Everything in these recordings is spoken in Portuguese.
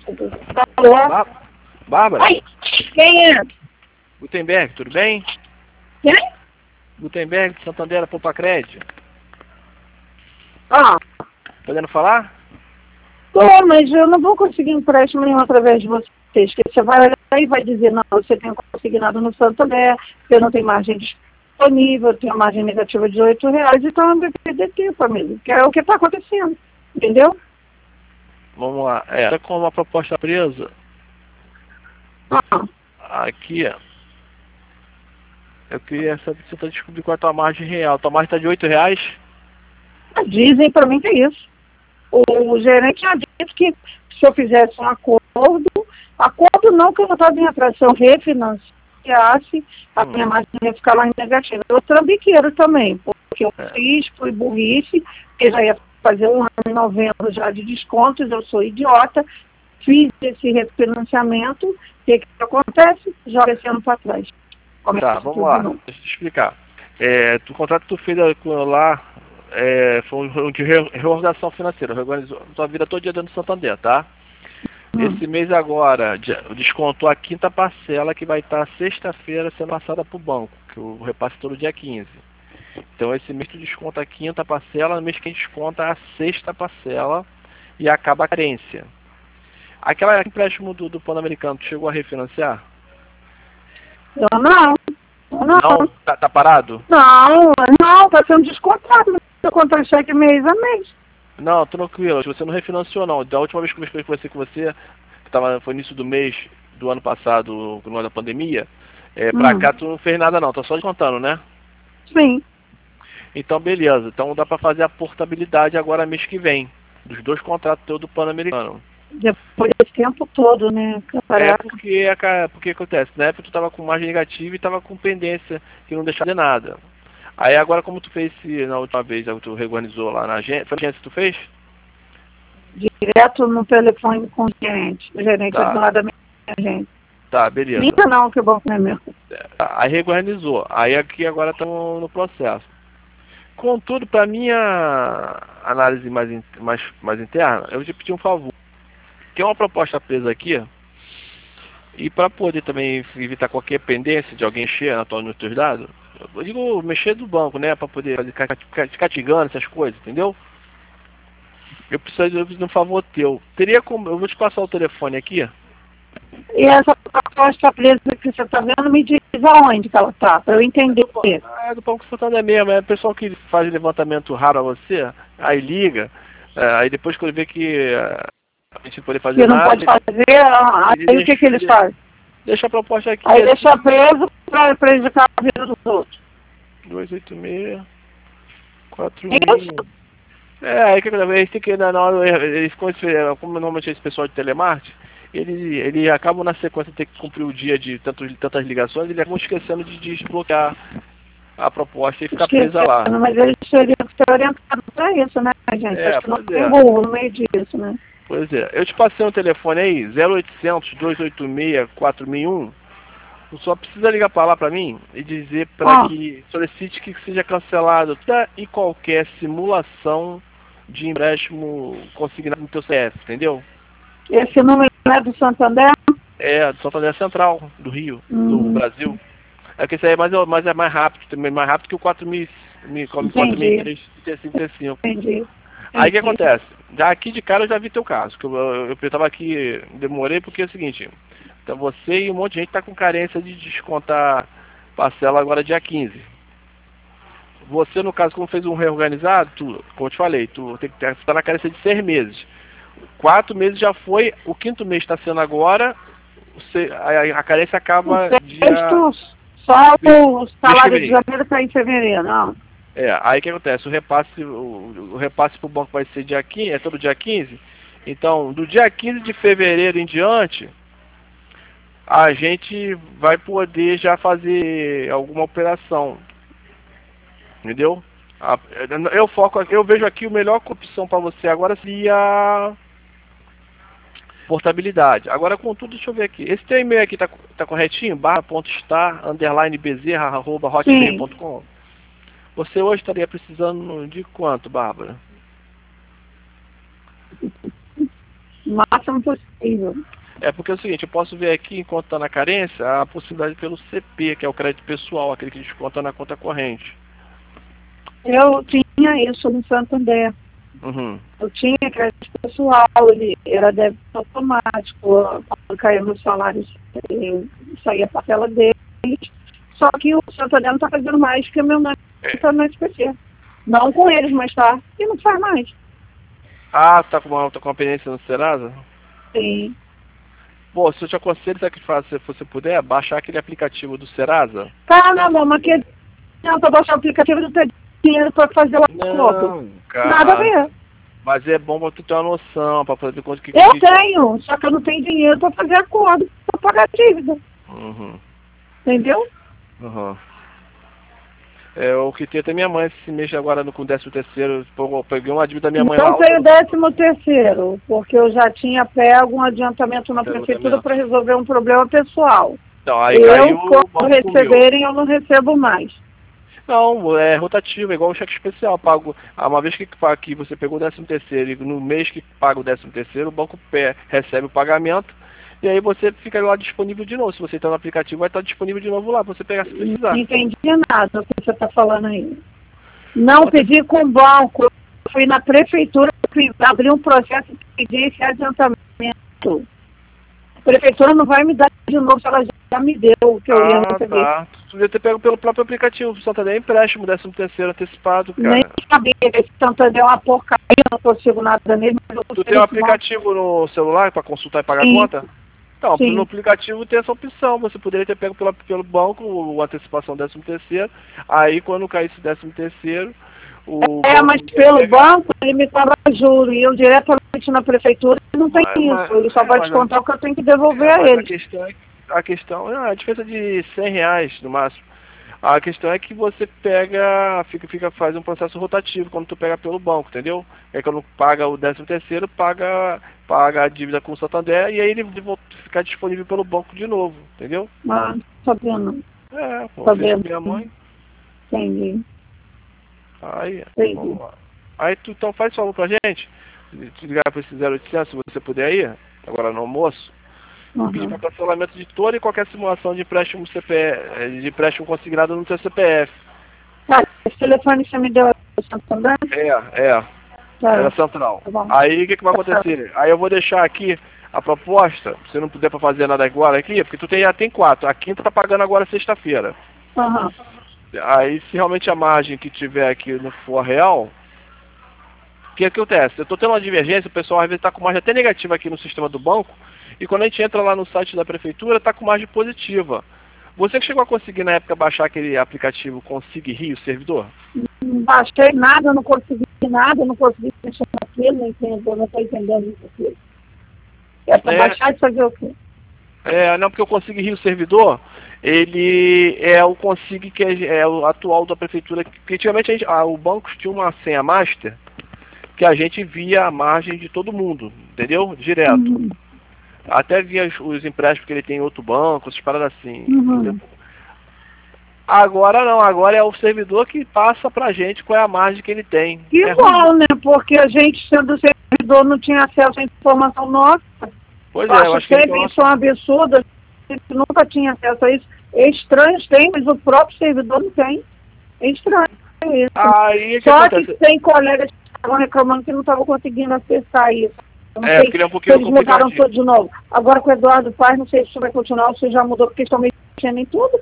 Alô? Bárbara? Oi, quem é? Gutenberg, tudo bem? Quem? Gutenberg, de Santander, Poupa Crédito. Ah, Podendo falar? tô, mas eu não vou conseguir empréstimo nenhum através de vocês, que você vai olhar e vai dizer, não, você tem consignado no Santander, eu não tenho margem disponível, eu tenho margem negativa de R$8, então eu vou perder tempo, amigo, que é o que está acontecendo, entendeu? Vamos lá. Tá com uma proposta presa. Ah, Aqui, ó. Eu queria saber se você tá descobrindo qual é a tua margem real. Tua margem tá de R$8? dizem para mim que é isso. O gerente já disse que se eu fizesse um acordo não que eu estava em atração refinanciasse, a minha margem ia ficar lá em negativa. Eu trambiqueiro também, porque eu fiz, fui burrice, porque já ia fazer um ano em novembro já de descontos, eu sou idiota, fiz esse refinanciamento, o que acontece? Joga esse ano para trás. Tá, vamos lá. Deixa eu te explicar. O contrato que tu fez lá foi um de reorganização financeira. Reorganizou tua vida todo dia dentro do Santander, tá? Esse mês agora, descontou a quinta parcela que vai estar sexta-feira sendo passada para o banco, que o repasse todo dia 15. Então esse mês tu desconta a quinta parcela, no mês que desconta a sexta parcela e acaba a carência. Aquela empréstimo do Pan-Americano, tu chegou a refinanciar? Eu não. Não? Tá parado? Não, tá sendo descontado. Eu contra-cheque mês a mês. Não, tranquilo. Você não refinanciou, não. Da última vez que eu conversei com você, foi início do mês do ano passado, no ano da pandemia, pra cá tu não fez nada, não. Tá só descontando, né? Sim. Então, beleza. Então dá pra fazer a portabilidade agora mês que vem, dos dois contratos teus do Pan-Americano. Depois desse tempo todo, né? Caraca. Porque acontece, na época tu tava com margem negativa e tava com pendência, que não deixava de nada. Aí agora, como tu fez na última vez, tu reorganizou lá na agência, foi a agência que tu fez? Direto no telefone com o gerente. O gerente é do lado da minha agência. Tá, beleza. Liga não, que o banco não é meu. Aí reorganizou. Aí aqui agora estamos no processo. Contudo, para minha análise mais interna, eu vou te pedir um favor. Tem uma proposta presa aqui, e para poder também evitar qualquer pendência de alguém encher nos teus dados, eu digo mexer do banco, né? Para poder ficar te ligando essas coisas, entendeu? Eu preciso de um favor teu. Teria como. Eu vou te passar o telefone aqui. E essa proposta presa que você está vendo, me diz aonde que ela está, para eu entender. Do Banco Santander mesmo. É o pessoal que faz levantamento raro a você, aí liga, aí depois que ele vê que a gente não pode fazer nada. Não pode fazer, aí o que eles fazem? Deixa a proposta aqui. Aí deixa preso para prejudicar a vida dos outros. 286 41. Aí que eles tem que na hora, eles como normalmente esse pessoal de telemarketing, ele acabam na sequência de ter que cumprir o dia de tantas ligações, eles acabam esquecendo de desbloquear a proposta e ficar presa lá. Mas eles teriam que ter orientado para isso, né, gente? Acho que não tem burro no meio disso, né? Pois é. Eu te passei um telefone aí, 0800 286 4001. Tu só precisa ligar para lá para mim e dizer para que solicite que seja cancelado toda e qualquer simulação de empréstimo consignado no teu CF, entendeu? Esse número é do Santander? É, do Santander Central, do Rio, do Brasil. É que esse aí é mais rápido, também mais rápido que o 4.035. Entendi. Aí o que acontece? Já aqui de cara eu já vi teu caso, que eu tava aqui, demorei porque é o seguinte, então você e um monte de gente tá com carência de descontar parcela agora dia 15. Você, no caso, como fez um reorganizado, como eu te falei, tu tá na carência de 6 meses. 4 meses já foi, o 5º mês está sendo agora, a carência acaba só o salário de janeiro está em fevereiro, não? Aí o que acontece? O repasse para o banco vai ser dia 15, é todo dia 15. Então, do dia 15 de fevereiro em diante, a gente vai poder já fazer alguma operação. Entendeu? Eu vejo aqui a melhor opção para você agora seria portabilidade. Agora, contudo, deixa eu ver aqui. Esse teu e-mail aqui tá corretinho? @star_bezerra@hotmail.com. Você hoje estaria precisando de quanto, Bárbara? O máximo possível. É porque é o seguinte, eu posso ver aqui, enquanto está na carência, a possibilidade pelo CP, que é o crédito pessoal, aquele que desconta na conta corrente. Eu tinha isso no Santander. Uhum. Eu tinha crédito pessoal, ele era débito automático, quando caía no salário, saía a parcela deles. Só que o Santander não está fazendo mais, porque o meu nome está no SPC. Não com eles, mas tá. E não faz mais. Ah, tá com uma pendência no Serasa? Sim. Pô, se eu te aconselho, sabe o que faz, se você puder, baixar aquele aplicativo do Serasa. Tá, meu amor, mas que adianta baixar o aplicativo e não ter dinheiro para fazer o outro? Não, cara. Nada a ver. Mas é bom pra tu ter uma noção, pra fazer quanto que... Eu tenho, só que eu não tenho dinheiro para fazer acordo, para pagar a dívida. Uhum. Entendeu? Uhum. É o que tem até minha mãe esse mês agora com o 13º. Eu peguei uma dívida da minha mãe lá. Não tenho 13º, porque eu já tinha pego um adiantamento na prefeitura para resolver um problema pessoal. Então, aí caiu, quando receberem, eu não recebo mais. Não, é rotativo, é igual o cheque especial. Pago, uma vez que você pegou o 13º e no mês que paga o 13º, o banco recebe o pagamento e aí você fica lá disponível de novo. Se você está no aplicativo, vai estar disponível de novo lá para você pegar se precisar. Não entendi nada do que você está falando aí. Não pedi com o banco. Eu fui na prefeitura, abri um processo e pedi esse adiantamento. A prefeitura não vai me dar de novo se ela já me deu o que eu ia receber. Tá. Tu devia ter pego pelo próprio aplicativo. O Santander é empréstimo, 13º antecipado, cara. Nem sabia que esse Santander é uma porcaria, não consigo nada nele. Tu tem um aplicativo no celular para consultar e pagar a conta? Então, no aplicativo tem essa opção. Você poderia ter pego pelo banco a antecipação 13º. Aí, quando caísse 13º, mas pelo banco ele me cobra juros. E eu diretamente na prefeitura não tem isso. Ele só vai descontar o que eu tenho que devolver a ele. A questão é a diferença de R$100 no máximo. A questão é que você pega, faz um processo rotativo quando tu pega pelo banco, entendeu? É quando paga o 13º, paga a dívida com o Santander e aí ele ficar disponível pelo banco de novo, entendeu? Ah, sabendo. É, pô, sabendo. Minha mãe. Entendi. Aí, vamos lá. Aí tu então faz favor pra gente, te ligar para esse 0800 se você puder ir, agora no almoço. Pedir para cancelamento de toda e qualquer simulação de empréstimo de empréstimo consignado no seu CPF. Tá, esse telefone você me deu também? Tá. Era central. Tá. Aí o que vai acontecer? Aí eu vou deixar aqui a proposta, se não puder para fazer nada agora aqui, porque tu já tem 4. A quinta tá pagando agora sexta-feira. Aí se realmente a margem que tiver aqui não for real, o que acontece? Eu tô tendo uma divergência, o pessoal às vezes tá com margem até negativa aqui no sistema do banco, e quando a gente entra lá no site da prefeitura, tá com margem positiva. Você que chegou a conseguir na época baixar aquele aplicativo Consig Rio, servidor? Não baixei nada, não consegui nada, não consegui mexer naquilo, não entendo, não estou entendendo isso aqui. É para baixar e fazer o quê? Não, porque o Consig Rio servidor, ele é o Consig que é o atual da prefeitura, que antigamente o banco tinha uma senha master, que a gente via a margem de todo mundo, entendeu? Direto. Até via os empréstimos que ele tem em outro banco, essas paradas assim. Agora não, agora é o servidor que passa pra gente qual é a margem que ele tem. Igual, né? Porque a gente, sendo servidor, não tinha acesso à informação nossa. Pois é, eu acho que isso é um absurdo, a gente nunca tinha acesso a isso. Estranhos tem, mas o próprio servidor não tem. É estranho isso. Só que tem colegas que estavam reclamando que não estavam conseguindo acessar isso. Porque ele é um pouquinho eles mudaram tudo de novo. Agora com o Eduardo Paz, não sei se isso vai continuar, ou se já mudou, porque estão mexendo em tudo.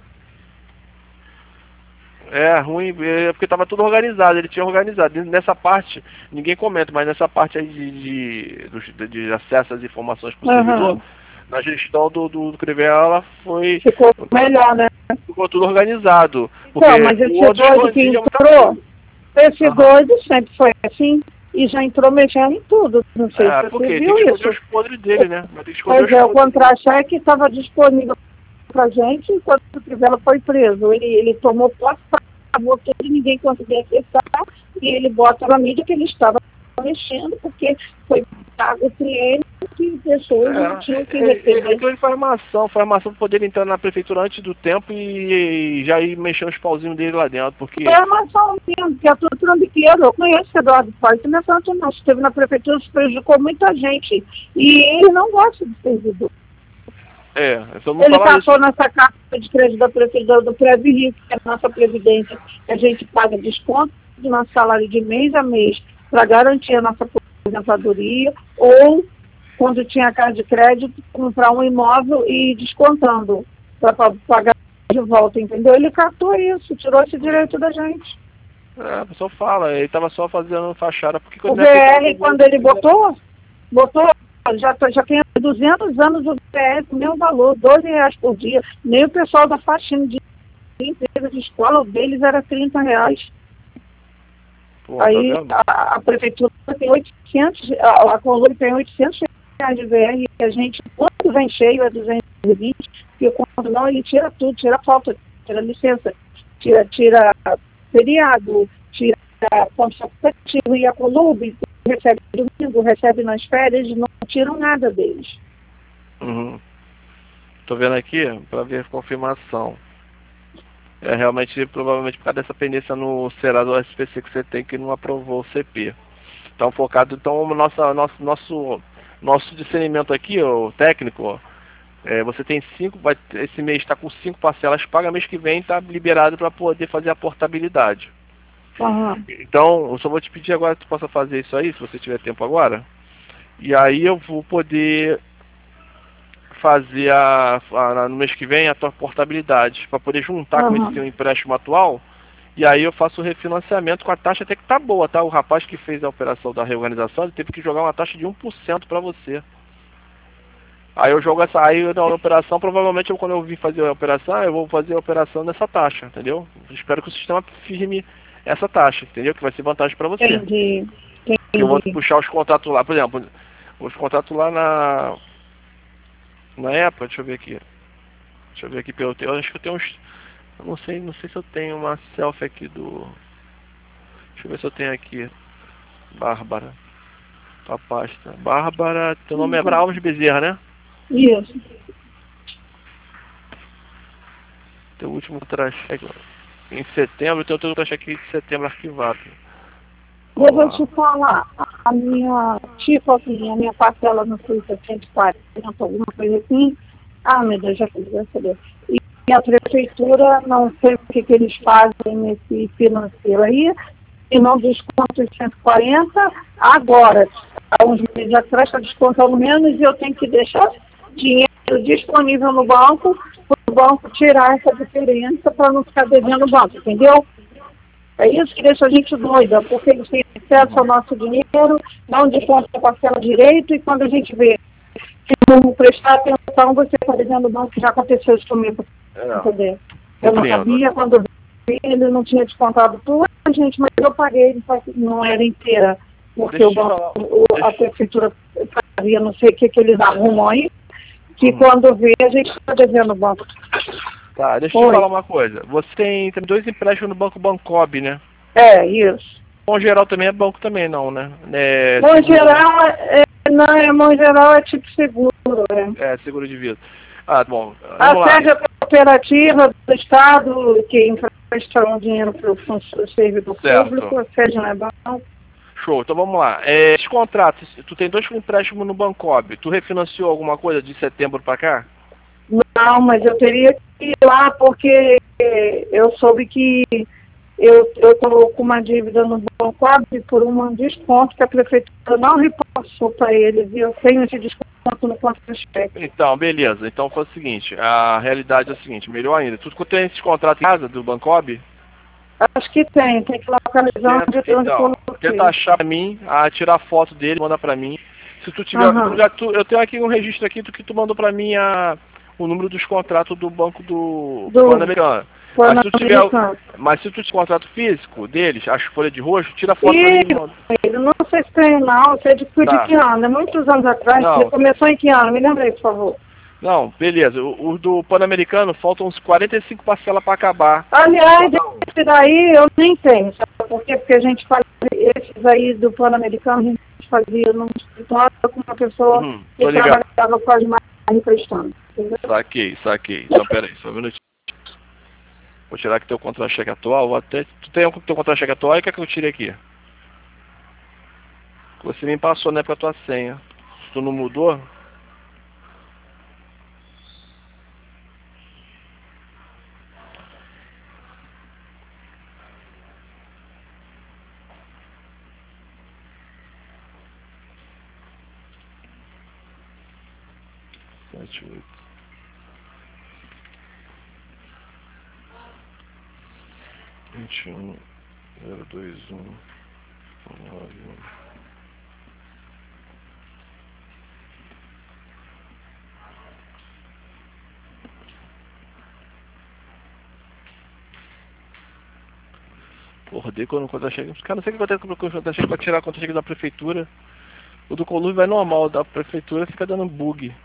É ruim, porque estava tudo organizado, ele tinha organizado. Nessa parte, ninguém comenta, mas nessa parte aí de acesso às informações para o servidor, na gestão do Crivella ficou melhor, né? Ficou tudo organizado. Então, mas esse doido que entrou, esse doido sempre foi assim. E já entrou mexendo em tudo. Não sei se você viu isso. Tem que esconder os podres dele, né? O contra-cheque estava disponível pra gente enquanto o Crivella foi preso. Ele tomou posse, travou tudo e ninguém conseguia acessar. E ele bota na mídia que ele estava mexendo, porque foi pago entre eles que pessoas não tinham que receber. Aquela informação para poder entrar na prefeitura antes do tempo e já ir mexendo os pauzinhos dele lá dentro, porque... Informação mesmo, que é tudo trambiqueiro. Eu conheço o Eduardo Paz, não é tanto não. Esteve na prefeitura, isso prejudicou muita gente. E ele não gosta de servidor. Ele passou nessa carta de crédito da prefeitura do Previ, que é a nossa previdência, que a gente paga desconto do nosso salário de mês a mês para garantir a nossa aposentadoria, ou quando tinha carta de crédito, comprar um imóvel e ir descontando para pagar de volta, entendeu? Ele catou isso, tirou esse direito da gente. A pessoa fala, ele estava só fazendo fachada. Porque o VR, quando ele botou, já tem 200 anos o VR com o mesmo valor, R$12 por dia. Nem o pessoal da faxina de empresa de escola, o deles era R$30. Pô, aí a prefeitura tem 800, a Colômbia tem R$800 de VR, e a gente, quando vem cheio, é 220, porque quando não, ele tira tudo, tira falta, tira licença, tira feriado, tira ponto facultativo, e a Colômbia recebe domingo, recebe nas férias, não tiram nada deles. Tô vendo aqui, para ver a confirmação. É realmente, provavelmente, por causa dessa pendência no Serasa do SPC que você tem, que não aprovou o CP. Então, focado, então, nosso discernimento aqui, o técnico, você tem 5, esse mês está com 5 parcelas pagas, mês que vem está liberado para poder fazer a portabilidade. Então, eu só vou te pedir agora que tu possa fazer isso aí, se você tiver tempo agora. E aí eu vou poder fazer no mês que vem a tua portabilidade, para poder juntar com esse teu empréstimo atual. E aí eu faço o refinanciamento com a taxa até que tá boa, tá? O rapaz que fez a operação da reorganização, ele teve que jogar uma taxa de 1% para você. Aí eu jogo na operação, provavelmente quando eu vim fazer a operação, eu vou fazer a operação nessa taxa, entendeu? Eu espero que o sistema firme essa taxa, entendeu? Que vai ser vantagem para você. Entendi. Eu vou puxar os contratos lá, por exemplo, os contratos lá na época, deixa eu ver aqui. Deixa eu ver aqui pelo teu, acho que eu tenho uns... Eu não sei se eu tenho uma selfie aqui do... Deixa eu ver se eu tenho aqui. Bárbara. Tua pasta. Bárbara, teu nome é Alves Bezerra, né? Isso. Teu último contra-cheque em setembro, teu contra-cheque de setembro arquivado. Eu vou te falar, a minha, tipo assim, a minha parcela não foi 740, alguma coisa assim. Meu Deus, já queria saber. E a prefeitura, não sei o que eles fazem nesse financeiro aí, e não desconto os 140, agora, há uns meses atrás, está descontando menos, e eu tenho que deixar dinheiro disponível no banco, para o banco tirar essa diferença para não ficar devendo o banco, entendeu? É isso que deixa a gente doida, porque eles têm acesso ao nosso dinheiro, não desconta a parcela direito, e quando a gente vê que não prestar atenção, você está devendo o banco, que já aconteceu isso comigo. Entendeu? Eu não sabia, quando eu vi, ele não tinha descontado tudo, gente, mas eu paguei, não era inteira, porque o banco, a prefeitura fazia não sei o que eles arrumam aí, que quando vê, a gente está devendo o banco. Tá, deixa eu te falar uma coisa. Você tem 2 empréstimos no Banco Bancob, né? É, isso. Bom Geral também é banco também, não, né? Bom Geral, Bom Geral é tipo seguro, É, seguro de vida. Bom. A sede cooperativa do Estado, que empresta um dinheiro para o servidor público, a sede não é banco. Show, então vamos lá. Esses contratos, tu tem 2 empréstimos no Bancob, tu refinanciou alguma coisa de setembro para cá? Não, mas eu teria que ir lá porque eu soube que eu estou com uma dívida no Bancob por um desconto que a prefeitura não repassou para eles, e eu tenho esse desconto no contra-cheque. Então, beleza. Então foi o seguinte, a realidade é a seguinte, melhor ainda. Tu tem esses contratos em casa do Bancob? Acho que tem que localizar onde eu tenta achar pra mim, tirar foto dele, mandar pra mim. Se tu tiver, eu tenho aqui um registro aqui do que tu mandou pra mim o número dos contratos do banco do Pan-Americano. Mas se tu tiver contrato físico deles, as folhas de rosto, tira foto pra mim. Eu não sei se tem não, sei de que ano, é muitos anos atrás. Você começou em que ano? Me lembrei, por favor. Não, beleza. O do Pan-Americano faltam uns 45 parcelas para acabar. Aliás, esse daí eu nem tenho, sabe por quê? Porque a gente fazia esses aí do Pan-Americano, a gente fazia num escritório com uma pessoa que trabalhava com as máquinas emprestando. Saquei. Então, peraí, só um minutinho. Vou tirar aqui teu contra-cheque atual. Tu tem o teu contra-cheque atual e o que é que eu tirei aqui? Você me passou, né, pra tua senha. Se tu não mudou... Sete, oito. 21, 021, 9, 1. Porra, dei quando o contra-cheque. Os caras não sei o que acontece com o contra-cheque pra tirar o contra-cheque da prefeitura. O do conluio vai normal, da prefeitura fica dando bug.